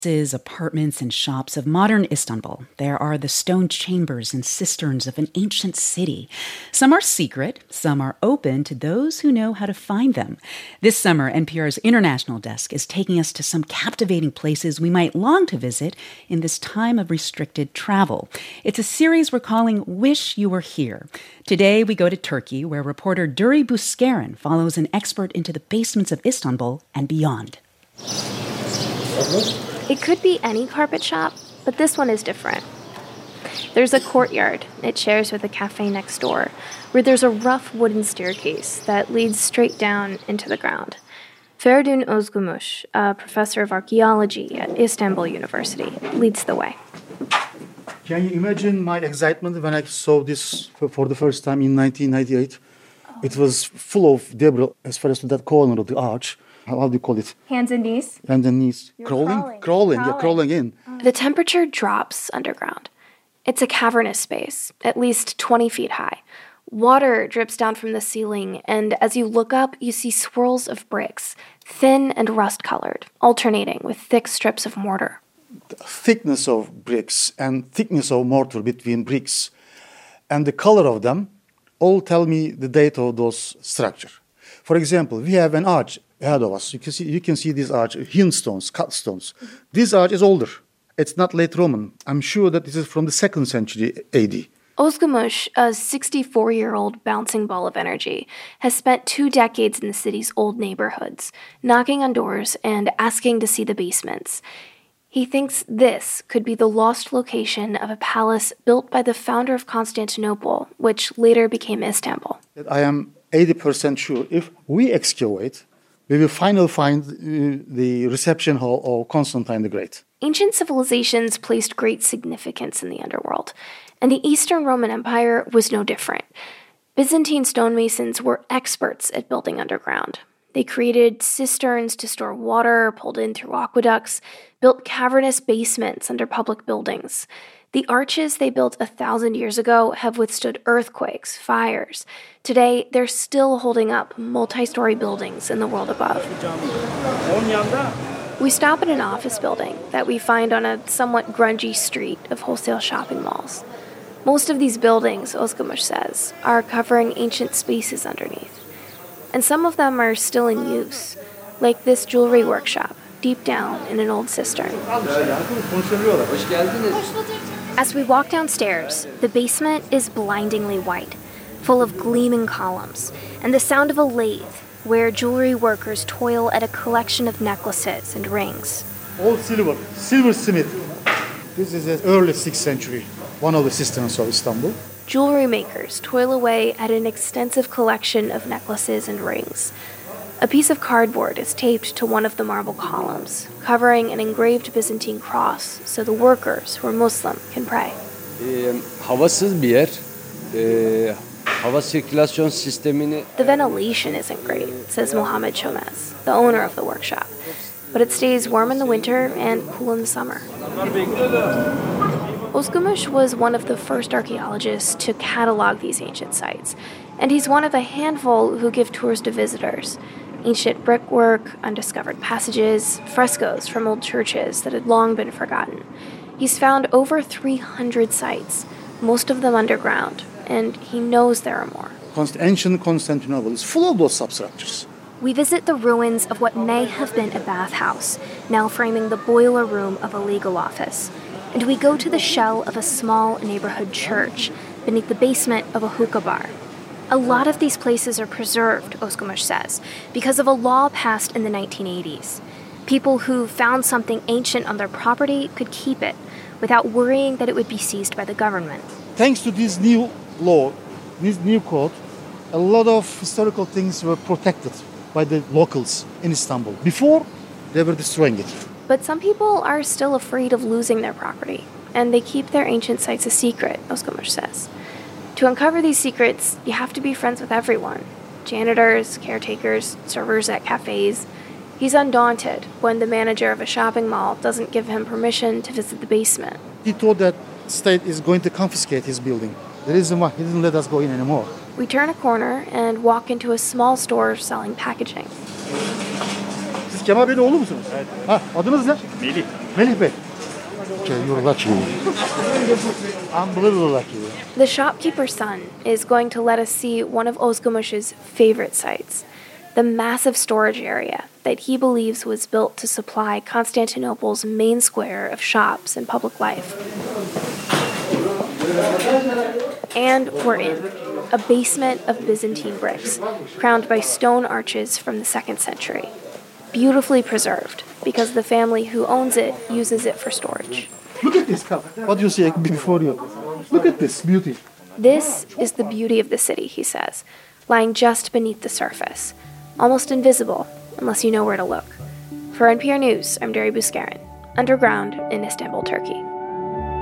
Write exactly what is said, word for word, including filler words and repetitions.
Apartments and shops of modern Istanbul. There are the stone chambers and cisterns of an ancient city. Some are secret, some are open to those who know how to find them. This summer, N P R's International Desk is taking us to some captivating places we might long to visit in this time of restricted travel. It's a series we're calling Wish You Were Here. Today, we go to Turkey, where reporter Duri Buskaren follows an expert into the basements of Istanbul and beyond. It could be any carpet shop, but this one is different. There's a courtyard it shares with a cafe next door, where there's a rough wooden staircase that leads straight down into the ground. Feridun Özgumuş, a professor of archaeology at Istanbul University, leads the way. Can you imagine my excitement when I saw this for the first time in nineteen ninety-eight? Oh. It was full of debris as far as to that corner of the arch. How do you call it? Hands and knees? Hands and knees. Crawling? Crawling, crawling, crawling, yeah, crawling in. The temperature drops underground. It's a cavernous space, at least twenty feet high. Water drips down from the ceiling, and as you look up, you see swirls of bricks, thin and rust-colored, alternating with thick strips of mortar. The thickness of bricks and thickness of mortar between bricks and the color of them all tell me the date of those structures. For example, we have an arch ahead of us. You can see, you can see this arch, hillstones, cut stones. Mm-hmm. This arch is older. It's not late Roman. I'm sure that this is from the second century A D. Özgumuş, a sixty-four-year-old bouncing ball of energy, has spent two decades in the city's old neighborhoods, knocking on doors and asking to see the basements. He thinks this could be the lost location of a palace built by the founder of Constantinople, which later became Istanbul. I am eighty percent sure if we excavate, we will finally find uh, the reception hall of Constantine the Great. Ancient civilizations placed great significance in the underworld, and the Eastern Roman Empire was no different. Byzantine stonemasons were experts at building underground. They created cisterns to store water pulled in through aqueducts, built cavernous basements under public buildings. The arches they built a thousand years ago have withstood earthquakes, fires. Today, they're still holding up multi-story buildings in the world above. We stop at an office building that we find on a somewhat grungy street of wholesale shopping malls. Most of these buildings, Özgumuş says, are covering ancient spaces underneath. And some of them are still in use, like this jewelry workshop deep down in an old cistern. As we walk downstairs, the basement is blindingly white, full of gleaming columns, and the sound of a lathe where jewelry workers toil at a collection of necklaces and rings. All silver, silversmith. This is the early sixth century, one of the cisterns of Istanbul. Jewelry makers toil away at an extensive collection of necklaces and rings. A piece of cardboard is taped to one of the marble columns, covering an engraved Byzantine cross so the workers who are Muslim can pray. Havasız bir yer. Hava sirkülasyon sistemini... The ventilation isn't great, says Mohammed Chomez, the owner of the workshop. But it stays warm in the winter and cool in the summer. Özgumuş was one of the first archaeologists to catalog these ancient sites, and he's one of a handful who give tours to visitors. Ancient brickwork, undiscovered passages, frescoes from old churches that had long been forgotten. He's found over three hundred sites, most of them underground, and he knows there are more. Ancient Constantinople is full of those substructures. We visit the ruins of what may have been a bathhouse, now framing the boiler room of a legal office. And we go to the shell of a small neighborhood church beneath the basement of a hookah bar. A lot of these places are preserved, Özgumuş says, because of a law passed in the nineteen eighties. People who found something ancient on their property could keep it without worrying that it would be seized by the government. Thanks to this new law, this new code, a lot of historical things were protected by the locals in Istanbul. Before, they were destroying it. But some people are still afraid of losing their property, and they keep their ancient sites a secret, Özgumuş says. To uncover these secrets, you have to be friends with everyone. Janitors, caretakers, servers at cafes. He's undaunted when the manager of a shopping mall doesn't give him permission to visit the basement. He thought that state is going to confiscate his building. The reason why he didn't let us go in anymore. We turn a corner and walk into a small store selling packaging. Siz Kemal Bey'in oğlu musunuz? Evet. Ha, adınız ne? Melih. Melih Bey. Okay, you're lucky. Unbelievable lucky. The shopkeeper's son is going to let us see one of Özgümüş's favorite sites, the massive storage area that he believes was built to supply Constantinople's main square of shops and public life. And we're in a basement of Byzantine bricks, crowned by stone arches from the second century, beautifully preserved because the family who owns it uses it for storage. Look at this cup. What do you see before you? Look at this beauty. This is the beauty of the city, he says, lying just beneath the surface, almost invisible unless you know where to look. For N P R News, I'm Dari Buskarin, underground in Istanbul, Turkey.